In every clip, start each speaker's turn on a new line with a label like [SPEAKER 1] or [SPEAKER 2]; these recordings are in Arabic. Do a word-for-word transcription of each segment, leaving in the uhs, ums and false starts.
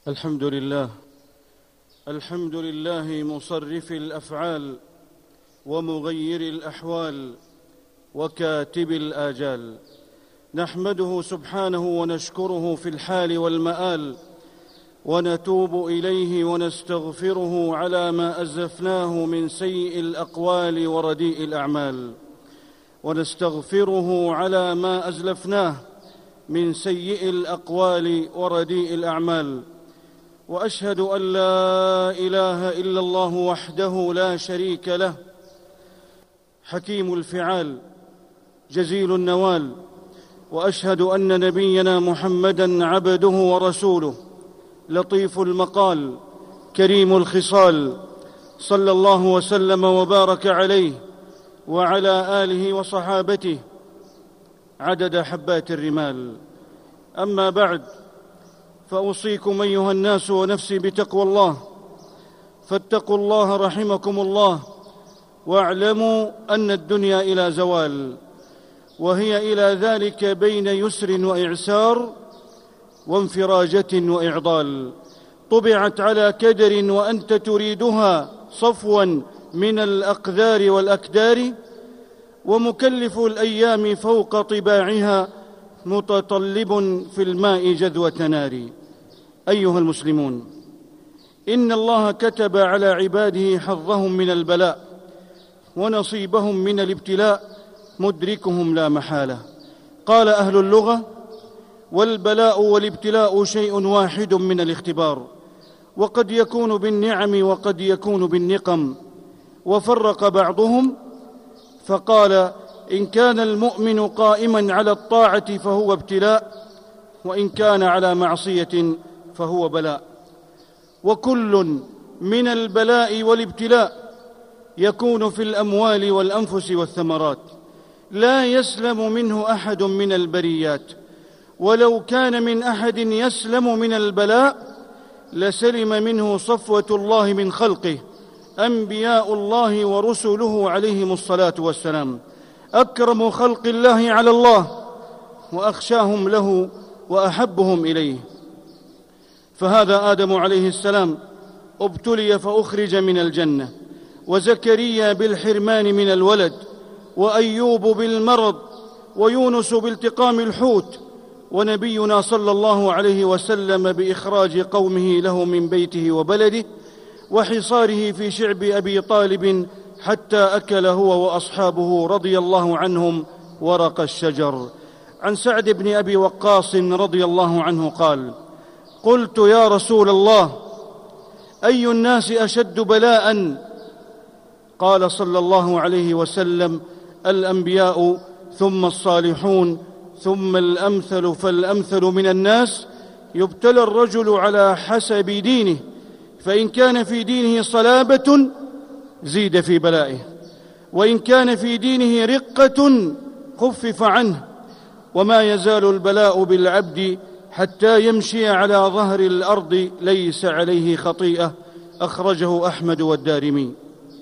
[SPEAKER 1] الحمد لله الحمد لله مصرف الأفعال ومغير الأحوال وكاتب الآجال، نحمده سبحانه ونشكره في الحال والمآل، ونتوب إليه ونستغفره على ما أزلفناه من سيء الأقوال ورديء الأعمال، ونستغفره على ما أزلفناه من سيء الأقوال ورديء الأعمال. وأشهد أن لا إله إلا الله وحده لا شريك له، حكيم الفعال جزيل النوال. وأشهد أن نبينا محمدًا عبده ورسوله، لطيف المقال كريم الخصال، صلى الله وسلم وبارك عليه وعلى آله وصحابته عدد حبات الرمال. أما بعد، فأوصيكم أيها الناس ونفسي بتقوى الله، فاتقوا الله رحمكم الله، واعلموا أن الدنيا إلى زوال، وهي إلى ذلك بين يسر وإعسار وانفراجة وإعضال. طبعت على كدر وأنت تريدها صفوا من الأقذار والأكدار، ومكلف الأيام فوق طباعها متطلب في الماء جذوة نار. أيها المسلمون، إن الله كتب على عباده حظهم من البلاء ونصيبهم من الابتلاء مدركهم لا محالة. قال أهل اللغة: والبلاء والابتلاء شيء واحد من الاختبار، وقد يكون بالنعم وقد يكون بالنقم. وفرق بعضهم فقال: إن كان المؤمن قائما على الطاعة فهو ابتلاء، وإن كان على معصية فهو بلاء. وكل من البلاء والابتلاء يكون في الأموال والأنفس والثمرات، لا يسلم منه أحد من البريات. ولو كان من أحد يسلم من البلاء لسلم منه صفوة الله من خلقه، أنبياء الله ورسله عليهم الصلاة والسلام، أكرم خلق الله على الله وأخشاهم له وأحبهم إليه. فهذا آدم عليه السلام ابتلي فأخرج من الجنة، وزكريا بالحرمان من الولد، وأيوب بالمرض، ويونس بالتقام الحوت، ونبينا صلى الله عليه وسلم بإخراج قومه له من بيته وبلده، وحصاره في شعب أبي طالب حتى أكل هو وأصحابه رضي الله عنهم ورق الشجر. عن سعد بن أبي وقاص رضي الله عنه قال: قلت يا رسول الله، أي الناس أشد بلاء؟ قال صلى الله عليه وسلم: الأنبياء، ثم الصالحون، ثم الأمثل فالأمثل من الناس. يبتلى الرجل على حسب دينه، فإن كان في دينه صلابة زيد في بلائه، وإن كان في دينه رقة خفف عنه. وما يزال البلاء بالعبد حتى يمشي على ظهر الأرض ليس عليه خطيئة. أخرجه أحمد والدارمي.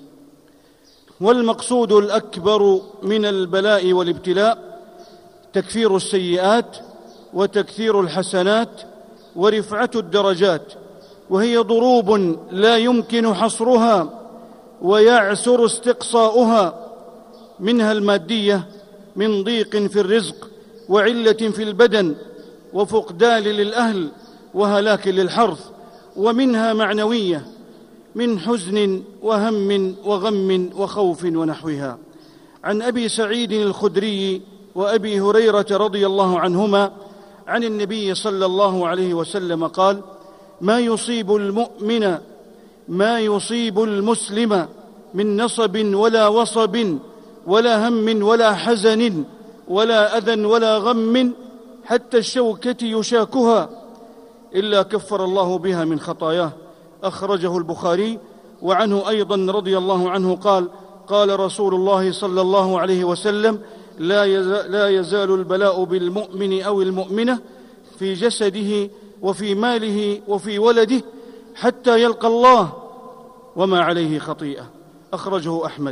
[SPEAKER 1] والمقصود الأكبر من البلاء والابتلاء تكفير السيئات وتكثير الحسنات ورفعة الدرجات، وهي ضروب لا يمكن حصرها ويعسر استقصاؤها، منها المادية من ضيق في الرزق وعلة في البدن وفقدان للأهل وهلاك للحرث، ومنها معنوية من حزن وهم وغم وخوف ونحوها. عن أبي سعيد الخدري وأبي هريرة رضي الله عنهما عن النبي صلى الله عليه وسلم قال: ما يصيب المؤمن ما يصيب المسلم من نصب ولا وصب ولا هم ولا حزن ولا أذى ولا غم حتى الشوكة يشاكها إلا كفر الله بها من خطاياه. أخرجه البخاري. وعنه أيضا رضي الله عنه قال: قال رسول الله صلى الله عليه وسلم: لا يزال البلاء بالمؤمن أو المؤمنة في جسده وفي ماله وفي ولده حتى يلقى الله وما عليه خطيئة. أخرجه أحمد.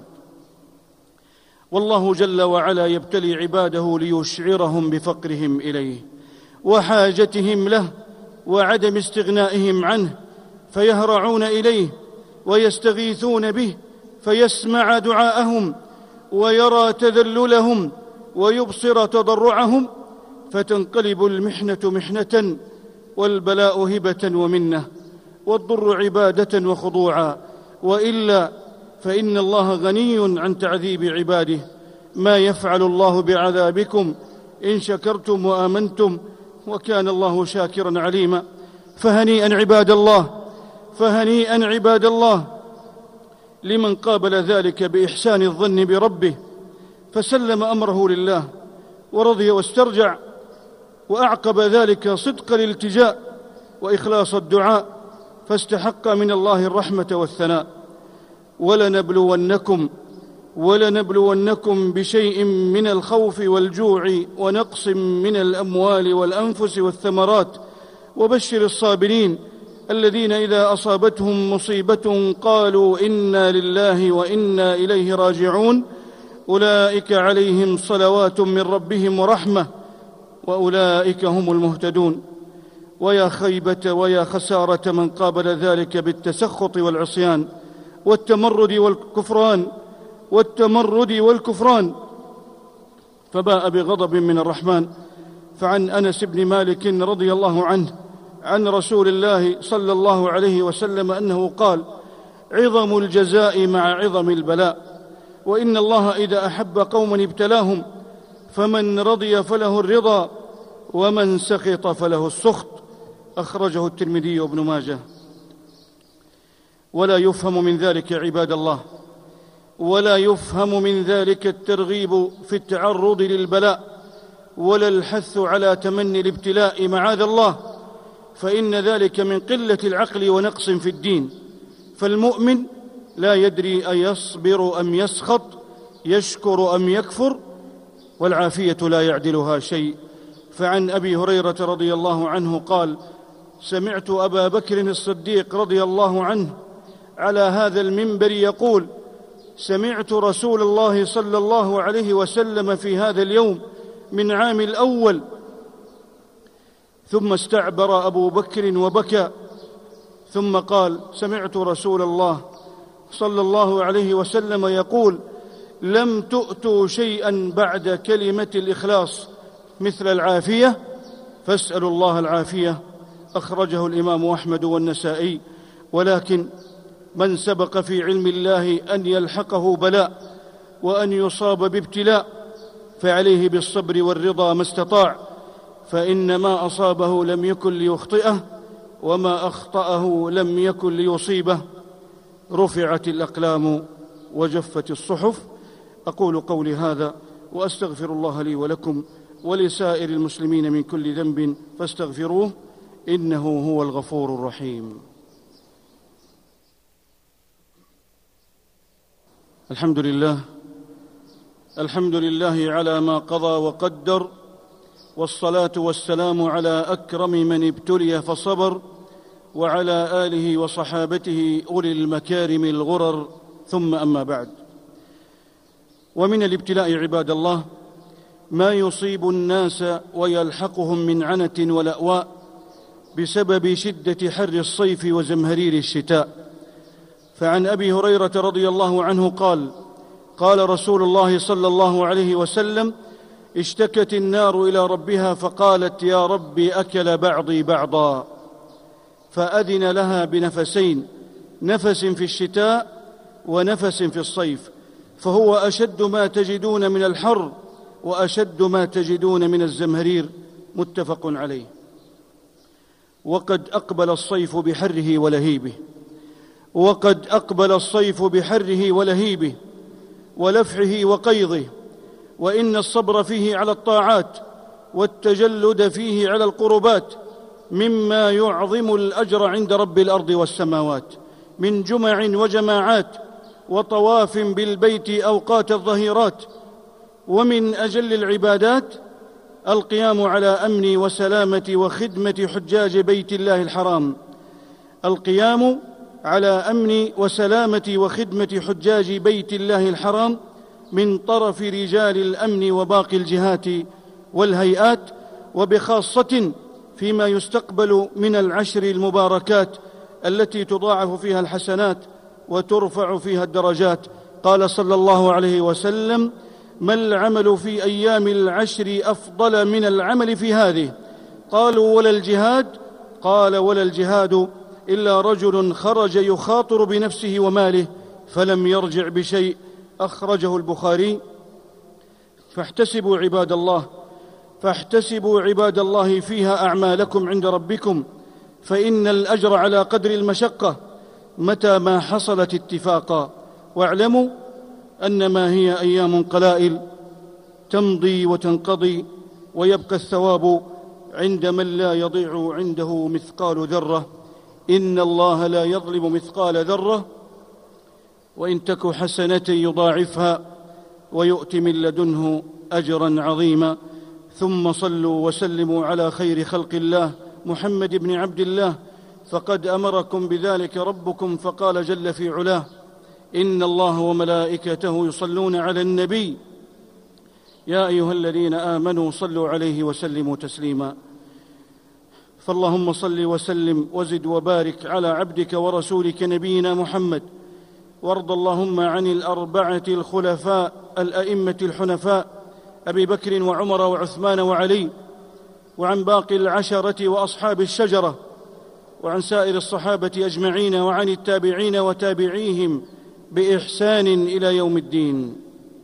[SPEAKER 1] والله جل وعلا يبتلي عباده ليشعرهم بفقرهم إليه وحاجتهم له وعدم استغنائهم عنه، فيهرعون إليه ويستغيثون به فيسمع دعاءهم ويرى تذللهم ويبصر تضرعهم، فتنقلب المحنة محنة والبلاء هبة ومنة والضر عبادة وخضوعا، وإلا فإن الله غني عن تعذيب عباده. ما يفعل الله بعذابكم إن شكرتم وآمنتم وكان الله شاكرا عليما. فهنيئا عباد الله، فهنيئا عباد الله لمن قابل ذلك بإحسان الظن بربه فسلم أمره لله ورضي واسترجع، وأعقب ذلك صدق الالتجاء وإخلاص الدعاء، فاستحق من الله الرحمة والثناء. ولنبلونكم ولنبلونكم بشيء من الخوف والجوع ونقص من الأموال والأنفس والثمرات، وبشر الصابرين الذين إذا أصابتهم مصيبة قالوا إنا لله وإنا إليه راجعون، أولئك عليهم صلوات من ربهم ورحمة وأولئك هم المهتدون. ويا خيبة ويا خسارة من قابل ذلك بالتسخط والعصيان والتمرد والكفران والتمرد والكفران فباء بغضب من الرحمن. فعن أنس بن مالك رضي الله عنه عن رسول الله صلى الله عليه وسلم أنه قال: عظم الجزاء مع عظم البلاء، وإن الله إذا أحب قوما ابتلاهم، فمن رضي فله الرضا ومن سخط فله السخط. أخرجه الترمذي وابن ماجه. ولا يفهم من ذلك عباد الله، ولا يفهم من ذلك الترغيب في التعرض للبلاء ولا الحث على تمني الابتلاء معاذ الله، فإن ذلك من قلة العقل ونقص في الدين. فالمؤمن لا يدري أيصبر أم يسخط، يشكر أم يكفر، والعافية لا يعدلها شيء. فعن أبي هريرة رضي الله عنه قال: سمعت أبا بكر الصديق رضي الله عنه على هذا المنبر يقول: سمعت رسول الله صلى الله عليه وسلم في هذا اليوم من عام الأول. ثم استعبر أبو بكر وبكى، ثم قال: سمعت رسول الله صلى الله عليه وسلم يقول: لم تؤتوا شيئا بعد كلمة الإخلاص مثل العافية، فاسألوا الله العافية. أخرجه الإمام أحمد والنسائي. ولكن من سبق في علم الله أن يلحقه بلاء وأن يصاب بابتلاء فعليه بالصبر والرضا ما استطاع، فإن ما أصابه لم يكن ليخطئه وما أخطأه لم يكن ليصيبه. رفعت الأقلام وجفت الصحف. أقول قولي هذا وأستغفر الله لي ولكم ولسائر المسلمين من كل ذنب فاستغفروه إنه هو الغفور الرحيم. الحمد لله الحمد لله على ما قضى وقدر، والصلاة والسلام على أكرم من ابتلي فصبر، وعلى آله وصحابته أولي المكارم الغرر، ثم أما بعد. ومن الابتلاء عباد الله ما يصيب الناس ويلحقهم من عنة ولأواء بسبب شدة حر الصيف وزمهرير الشتاء. فعن أبي هريرة رضي الله عنه قال: قال رسول الله صلى الله عليه وسلم: اشتكت النار إلى ربها فقالت: يا رب أكل بعضي بعضا، فأذن لها بنفسين، نفس في الشتاء ونفس في الصيف، فهو أشد ما تجدون من الحر وأشد ما تجدون من الزمهرير. متفق عليه. وقد أقبل الصيف بحره ولهيبه وقد أقبل الصيف بحره ولهيبه ولفحه وقيضه، وإن الصبر فيه على الطاعات والتجلد فيه على القربات مما يعظم الأجر عند رب الأرض والسماوات، من جمع وجماعات وطواف بالبيت أوقات الظهيرات. ومن أجل العبادات القيام على أمن وسلامة وخدمة حجاج بيت الله الحرام القيام على أمن وسلامة وخدمة حجاج بيت الله الحرام من طرف رجال الأمن وباقي الجهات والهيئات، وبخاصة فيما يستقبل من العشر المباركات التي تضاعف فيها الحسنات وترفع فيها الدرجات. قال صلى الله عليه وسلم: ما العمل في أيام العشر أفضل من العمل في هذه؟ قالوا: ولا الجهاد؟ قال: ولا الجهاد إلا رجل خرج يخاطر بنفسه وماله فلم يرجع بشيء. أخرجه البخاري. فاحتسبوا عباد الله فاحتسبوا عباد الله فيها أعمالكم عند ربكم، فإن الأجر على قدر المشقة متى ما حصلت اتفاقا. واعلموا أنما هي أيام قلائل تمضي وتنقضي، ويبقى الثواب عند من لا يضيع عنده مثقال ذرة. إن الله لا يظلم مثقال ذرة، وإن تك حسنة يضاعفها ويؤت من لدنه أجرا عظيما. ثم صلوا وسلموا على خير خلق الله محمد بن عبد الله، فقد أمركم بذلك ربكم فقال جل في علاه: إن الله وملائكته يصلون على النبي يا أيها الذين آمنوا صلوا عليه وسلموا تسليما. فاللهم صل وسلم وزد وبارك على عبدك ورسولك نبينا محمد، وارض اللهم عن الأربعة الخلفاء الأئمة الحنفاء أبي بكر وعمر وعثمان وعلي، وعن باقي العشرة وأصحاب الشجرة، وعن سائر الصحابة أجمعين، وعن التابعين وتابعيهم بإحسان إلى يوم الدين.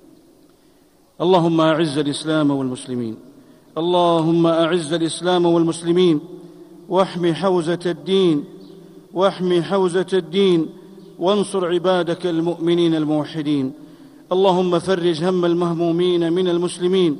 [SPEAKER 1] اللهم أعز الإسلام والمسلمين اللهم أعز الإسلام والمسلمين واحم حوزة الدين واحم حوزة الدين وانصر عبادك المؤمنين الموحدين. اللهم فرج هم المهمومين من المسلمين،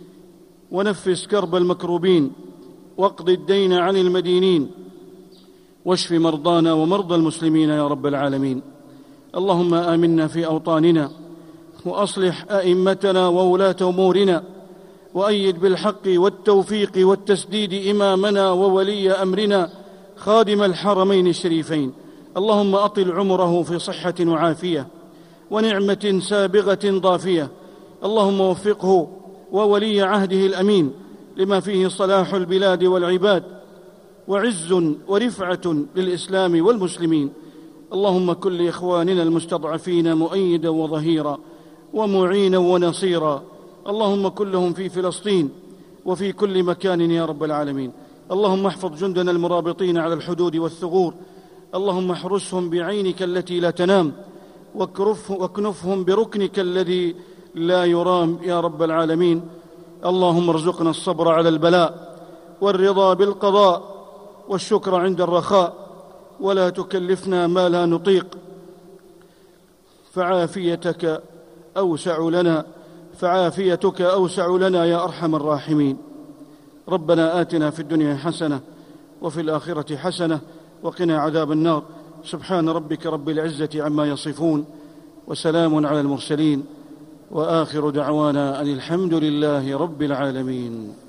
[SPEAKER 1] ونفس كرب المكروبين، واقض الدين عن المدينين، واشف مرضانا ومرضى المسلمين يا رب العالمين. اللهم آمنا في أوطاننا، وأصلح أئمتنا وولاة أمورنا، وأيد بالحق والتوفيق والتسديد إمامنا وولي أمرنا خادم الحرمين الشريفين. اللهم أطل عمره في صحة وعافية ونعمة سابغة ضافية. اللهم وفقه وولي عهده الأمين لما فيه صلاح البلاد والعباد وعز ورفعة للإسلام والمسلمين. اللهم كن لإخواننا المستضعفين مؤيدا وظهيرا ومعينا ونصيرا. اللهم كن لهم في فلسطين وفي كل مكان يا رب العالمين. اللهم احفظ جندنا المرابطين على الحدود والثغور. اللهم احرسهم بعينك التي لا تنام، واكنفهم بركنك الذي لا يرام يا رب العالمين. اللهم ارزقنا الصبر على البلاء والرضا بالقضاء والشكر عند الرخاء، ولا تكلفنا ما لا نطيق، فعافيتك أوسع لنا فعافيتك أوسع لنا يا أرحم الراحمين. ربنا آتنا في الدنيا حسنة وفي الآخرة حسنة وقنا عذاب النار. سبحان ربك رب العزة عما يصفون، وسلام على المرسلين، وآخر دعوانا أن الحمد لله رب العالمين.